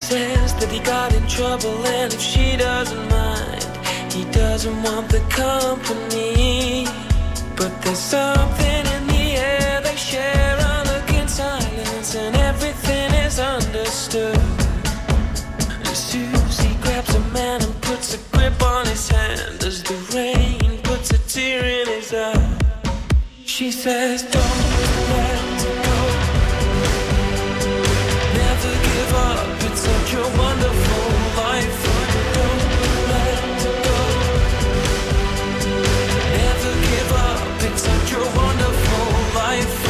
says that he got in trouble, and if she doesn't mind, he doesn't want the company. But there's something in the air they share, unearned silence, and everything is understood. And Susie grabs a man and puts a grip on his hand as the rain puts a tear in his eye. She says, don't let go, never give up, it's such a wonderful life. Don't let go, never give up, it's such a wonderful life.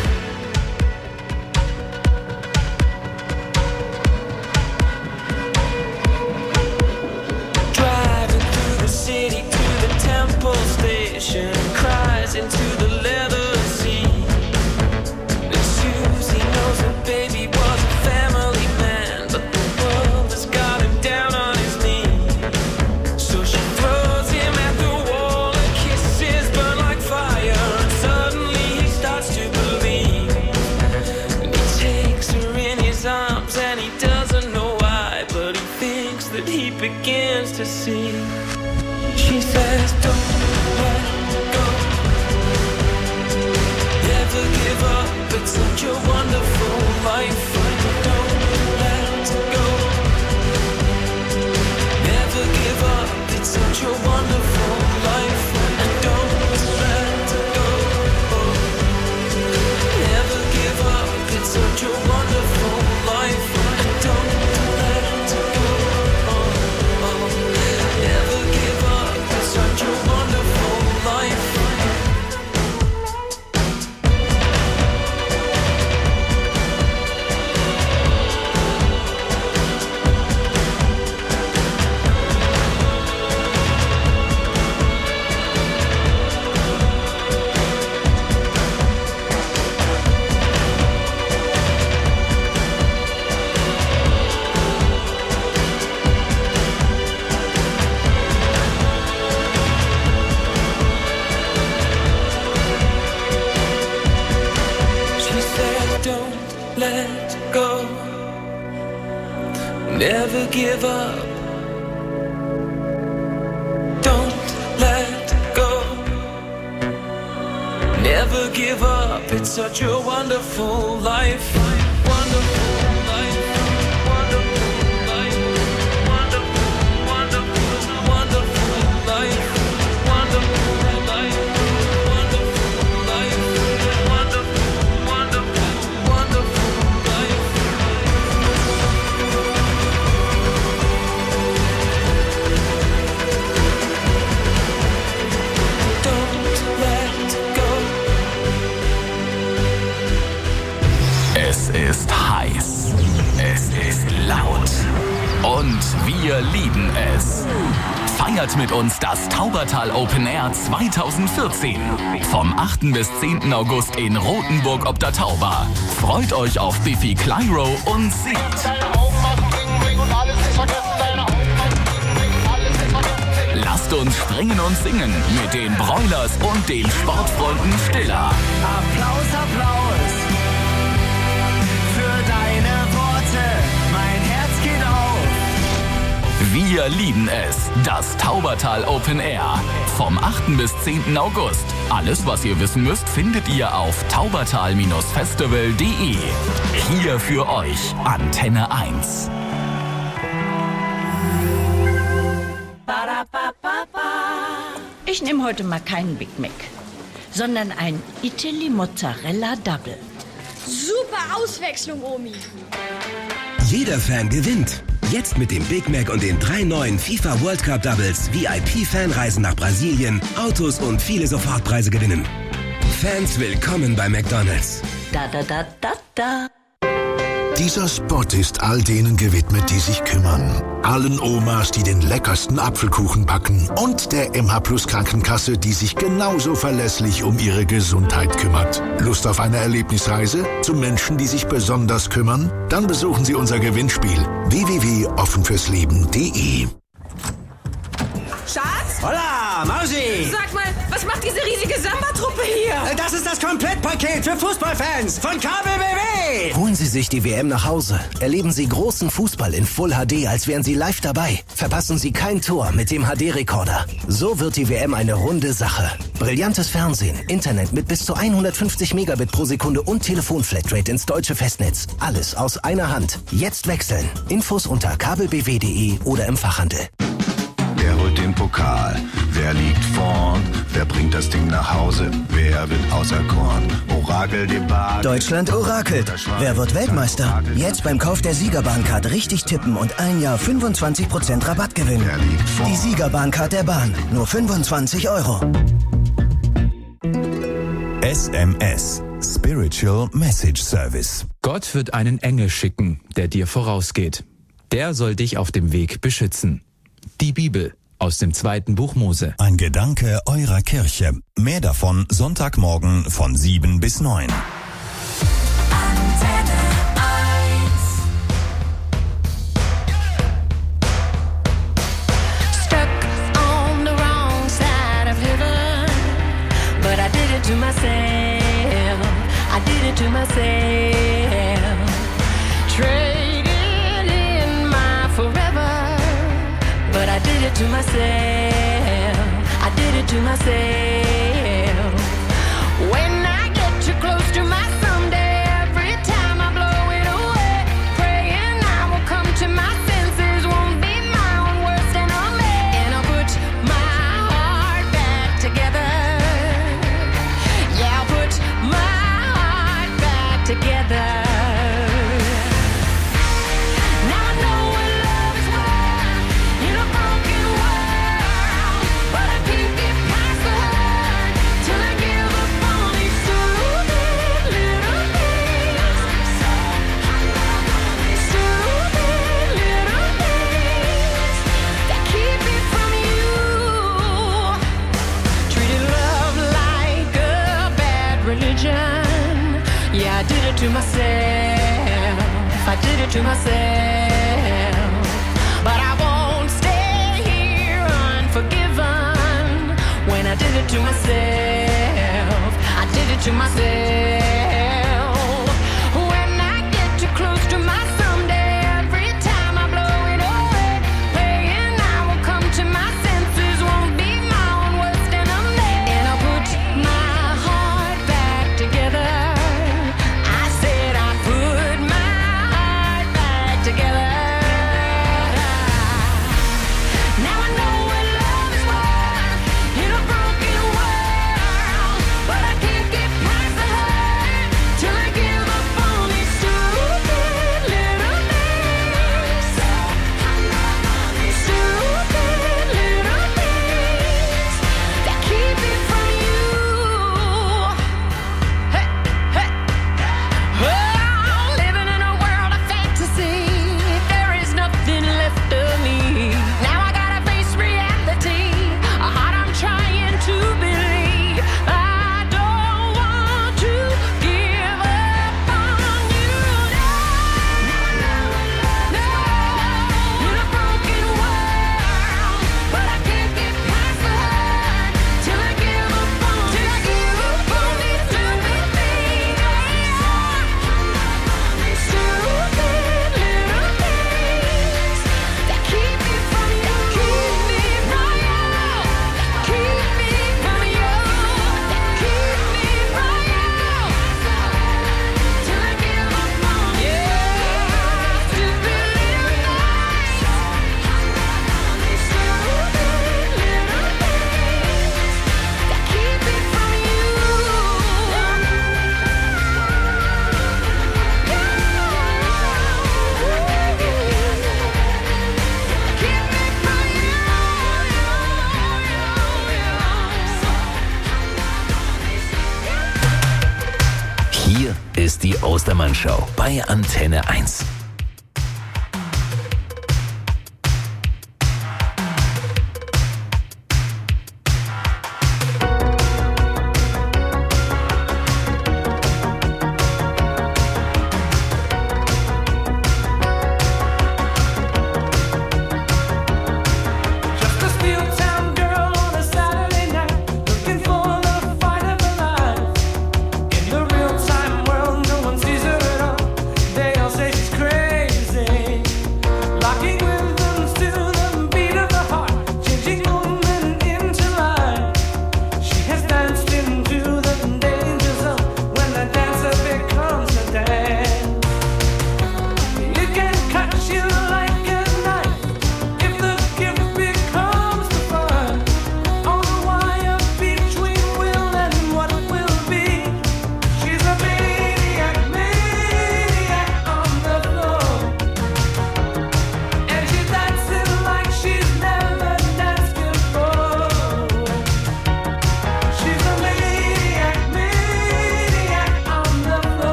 Driving through the city to the Temple Station, cries into the leather seat. And Susie knows that baby was a family man, but the world has got him down on his knees. So she throws him at the wall, and kisses burn like fire, and suddenly he starts to believe. And he takes her in his arms, and he doesn't know why, but he thinks that he begins to see. She says, don't let go, never give up, it's such a wonderful life. Don't let go, never give up, it's such a wonderful life. And don't let go, never give up, it's such a wonderful life. And don't let go, never give up, it's such a wonderful life. She said, don't let go, never give up. Don't let go, never give up. It's such a wonderful life. Wonderful life. Wonderful life. Wonderful, wonderful, wonderful life. Wonderful life. Wonderful life. Wonderful, wonderful, wonderful life. Don't let go. Es ist heiß. Es ist laut. Und wir lieben es. Feiert mit uns das Taubertal Open Air 2014. Vom 8. bis 10. August in Rothenburg ob der Tauber. Freut euch auf Biffy Clyro und singt. Lasst uns springen und singen mit den Broilers und den Sportfreunden Stiller. Applaus, Applaus für deine Worte, mein Herz geht auf. Wir lieben es. Das Taubertal Open Air. Vom 8. bis 10. August. Alles, was ihr wissen müsst, findet ihr auf taubertal-festival.de. Hier für euch Antenne 1. Ich nehme heute mal keinen Big Mac, sondern ein Italy Mozzarella Double. Super Auswechslung, Omi. Jeder Fan gewinnt. Jetzt mit dem Big Mac und den 3 neuen FIFA World Cup Doubles VIP-Fanreisen nach Brasilien, Autos und viele Sofortpreise gewinnen. Fans willkommen bei McDonald's. Da, da, da, da, da. Dieser Spot ist all denen gewidmet, die sich kümmern. Allen Omas, die den leckersten Apfelkuchen backen. Und der MH Plus Krankenkasse, die sich genauso verlässlich um ihre Gesundheit kümmert. Lust auf eine Erlebnisreise zu Menschen, die sich besonders kümmern? Dann besuchen Sie unser Gewinnspiel www.offenfürsleben.de. Schatz? Holla! Holla, Mausi! Sag mal, was macht diese riesige Samba-Truppe hier? Das ist das Komplettpaket für Fußballfans von KBBW! Holen Sie sich die WM nach Hause. Erleben Sie großen Fußball in Full HD, als wären Sie live dabei. Verpassen Sie kein Tor mit dem HD-Rekorder. So wird die WM eine runde Sache. Brillantes Fernsehen, Internet mit bis zu 150 Megabit pro Sekunde und Telefonflatrate ins deutsche Festnetz. Alles aus einer Hand. Jetzt wechseln. Infos unter kabelbw.de oder im Fachhandel. Wer holt den Pokal? Wer liegt vorn? Wer bringt das Ding nach Hause? Wer wird auserkoren? Orakel Debakel. Deutschland orakelt. Wer wird Weltmeister? Jetzt beim Kauf der Siegerbahncard richtig tippen und ein Jahr 25% Rabatt gewinnen. Wer liegt vorn? Die Siegerbahncard der Bahn. Nur 25 €. SMS. Spiritual Message Service. Gott wird einen Engel schicken, der dir vorausgeht. Der soll dich auf dem Weg beschützen. Die Bibel aus dem 2. Buch Mose. Ein Gedanke eurer Kirche. Mehr davon Sonntagmorgen von 7 bis 9. To myself, I did it to myself. Traded in my forever, but I did it to myself. I did it to myself. When I get too close to my someday, every time I blow it away, praying I will come to my senses, won't be my own worst enemy, and I'll put my heart back together. Together. Now I know what love is worth in a broken world, but I can't get past the hurt till I give up on these stupid little things. Stupid little things that keep me from you. Treated love like a bad religion. Yeah, I did it to myself. I did it to myself. But I won't stay here unforgiven. When I did it to myself, I did it to myself. When I get too close to my someday, every time I blow it away, praying I will come to my senses, won't be my own worst enemy, and I'll put my heart back together. Together. Now I know what love is worth in a broken world, but I can't get past the hurt till I give up on these stupid little things. Stupid little things that keep me from you. Hey, hey. Oh, living in a world of fantasy. Nothing left of me. Now I gotta face reality. A heart I'm trying to believe. I don't want to give up on you. No, in a broken world, but I can't get past the hurt till I give up on. Till I give up on these stupid things. Stupid little things. Keep me from you, keep me from you, keep me from you, keep me from you, till I give up on you. Stupid little things, stupid little things that keep me from you. Hier ist die Ostermann-Show bei Antenne 1. Just a steel town girl on the side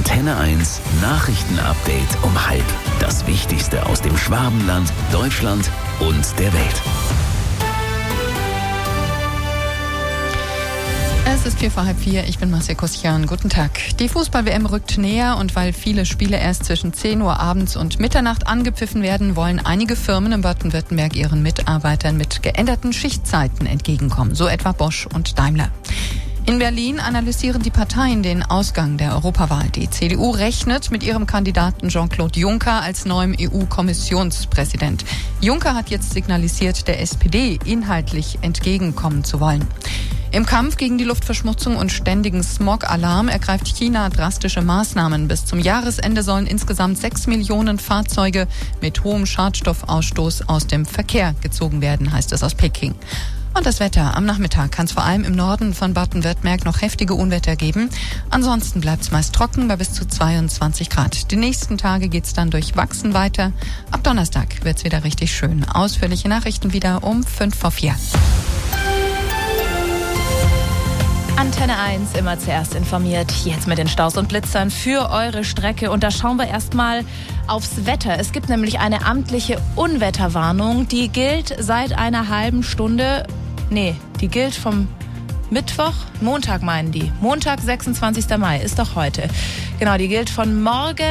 Antenne 1 Nachrichtenupdate um 12:30. Das Wichtigste aus dem Schwabenland, Deutschland und der Welt. Es ist 3:45, ich bin Marcia Kuschan. Guten Tag. Die Fußball-WM rückt näher und weil viele Spiele erst zwischen 10 Uhr abends und Mitternacht angepfiffen werden, wollen einige Firmen in Baden-Württemberg ihren Mitarbeitern mit geänderten Schichtzeiten entgegenkommen, so etwa Bosch und Daimler. In Berlin analysieren die Parteien den Ausgang der Europawahl. Die CDU rechnet mit ihrem Kandidaten Jean-Claude Juncker als neuem EU-Kommissionspräsident. Juncker hat jetzt signalisiert, der SPD inhaltlich entgegenkommen zu wollen. Im Kampf gegen die Luftverschmutzung und ständigen Smog-Alarm ergreift China drastische Maßnahmen. Bis zum Jahresende sollen insgesamt 6 Millionen Fahrzeuge mit hohem Schadstoffausstoß aus dem Verkehr gezogen werden, heißt es aus Peking. Und das Wetter. Am Nachmittag kann es vor allem im Norden von Baden-Württemberg noch heftige Unwetter geben. Ansonsten bleibt es meist trocken bei bis zu 22 Grad. Die nächsten Tage geht es dann durchwachsen weiter. Ab Donnerstag wird es wieder richtig schön. Ausführliche Nachrichten wieder um 3:55. Antenne 1, immer zuerst informiert, jetzt mit den Staus und Blitzern für eure Strecke. Und da schauen wir erstmal aufs Wetter. Es gibt nämlich eine amtliche Unwetterwarnung, die gilt seit einer halben Stunde, die gilt vom Montag meinen die. Montag, 26. Mai, ist doch heute. Genau, die gilt von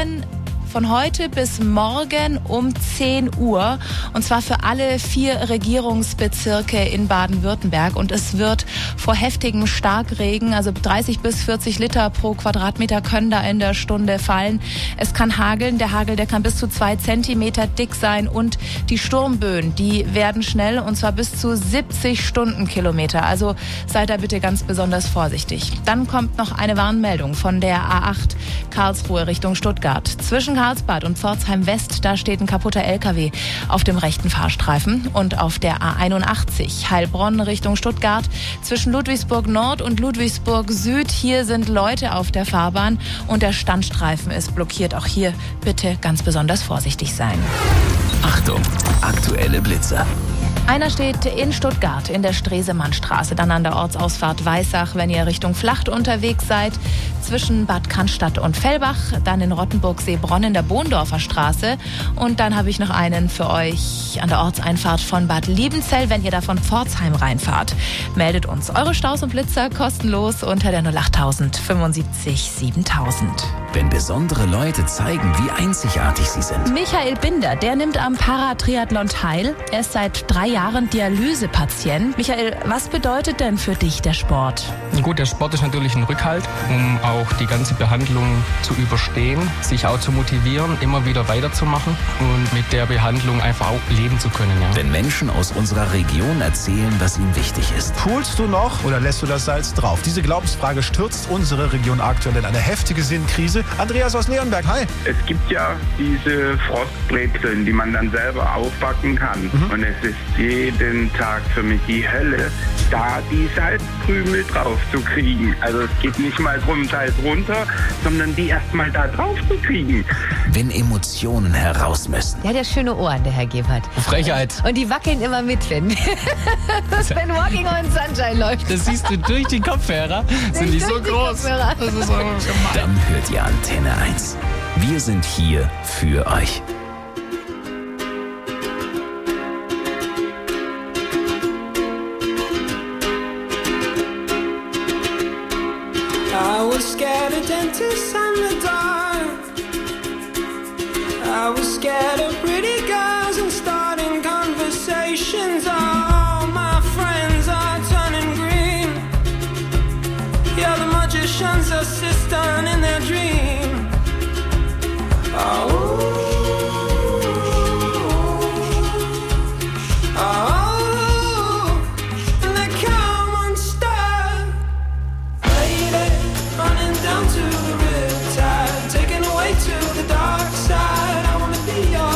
heute bis morgen um 10 Uhr. Und zwar für alle 4 Regierungsbezirke in Baden-Württemberg. Und es wird vor heftigem Starkregen, also 30 bis 40 Liter pro Quadratmeter können da in der Stunde fallen. Es kann hageln. Der Hagel, der kann bis zu 2 Zentimeter dick sein. Und die Sturmböen, die werden schnell, und zwar bis zu 70 Stundenkilometer. Also seid da bitte ganz besonders vorsichtig. Dann kommt noch eine Warnmeldung von der A8 Karlsruhe Richtung Stuttgart. Zwischen Karlsbad und Pforzheim West, da steht ein kaputter LKW auf dem rechten Fahrstreifen. Und auf der A81 Heilbronn Richtung Stuttgart zwischen Ludwigsburg Nord und Ludwigsburg Süd, hier sind Leute auf der Fahrbahn und der Standstreifen ist blockiert. Auch hier bitte ganz besonders vorsichtig sein. Achtung, aktuelle Blitzer. Einer steht in Stuttgart in der Stresemannstraße, dann an der Ortsausfahrt Weissach, wenn ihr Richtung Flacht unterwegs seid, zwischen Bad Cannstatt und Fellbach, dann in Rottenburg-Seebronn in der Bohndorfer Straße und dann habe ich noch einen für euch an der Ortseinfahrt von Bad Liebenzell, wenn ihr da von Pforzheim reinfahrt. Meldet uns eure Staus und Blitzer kostenlos unter der 08000 75 7000. Wenn besondere Leute zeigen, wie einzigartig sie sind. Michael Binder, der nimmt am Paratriathlon teil. Er ist seit 3 Jahren Dialysepatient. Michael, was bedeutet denn für dich der Sport? Gut, der Sport ist natürlich ein Rückhalt, um auch die ganze Behandlung zu überstehen, sich auch zu motivieren, immer wieder weiterzumachen und mit der Behandlung einfach auch leben zu können. Ja. Wenn Menschen aus unserer Region erzählen, was ihnen wichtig ist. Poolst du noch oder lässt du das Salz drauf? Diese Glaubensfrage stürzt unsere Region aktuell in eine heftige Sinnkrise. Andreas aus Leonberg, hi. Es gibt ja diese Frostbrezeln, die man dann selber aufbacken kann. Und es ist jeden Tag für mich die Hölle, da die Salzkrümel drauf zu kriegen. Also es geht nicht mal drum, Salz runter, sondern die erst mal da drauf zu kriegen. Wenn Emotionen heraus müssen. Der hat ja schöne Ohren, der Herr Gebhardt. Frechheit. Und die wackeln immer mit, wenn Walking on Sunshine läuft. Das siehst du durch die Kopfhörer. Sind die so groß. Das ist so gemein. Dann hört ihr Antenne 1. Wir sind hier für euch. I was scared of dentists and the dark. I was scared of pretty girls and starting conversations. All my friends are turning green. Yeah, the magician's assistant in their dream. Oh. Down to the riptide, taken away to the dark side. I wanna be your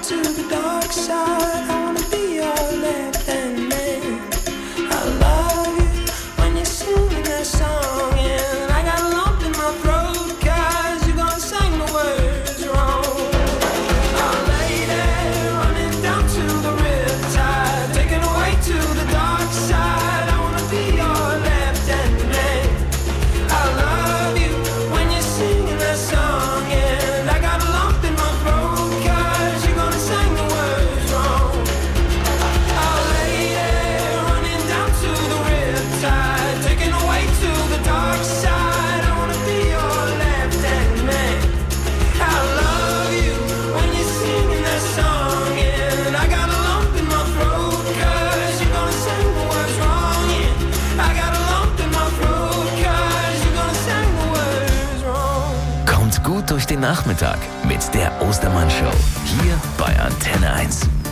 to the dark side. I wanna be your left-hand man. I love you when you're singing that song, and I got a lump in my throat 'cause you're gonna sing the words wrong. I'll lay there running down to the riptide, taken away to the dark side. I wanna be your left-hand man. I love you when you're singing that song, and I got a lump in my throat 'cause you're gonna sing the words wrong. I'll lay there running down to the riptide, taken away to the dark side. I wanna be your left-hand man. I love you when you're singing that song, and I got a lump in my throat 'cause you're gonna sing the words wrong. Yeah, I got a lump in my throat 'cause you're gonna sing the words wrong. Kommt gut durch den Nachmittag mit der Ostermann-Show. Hier bei Antenne 1.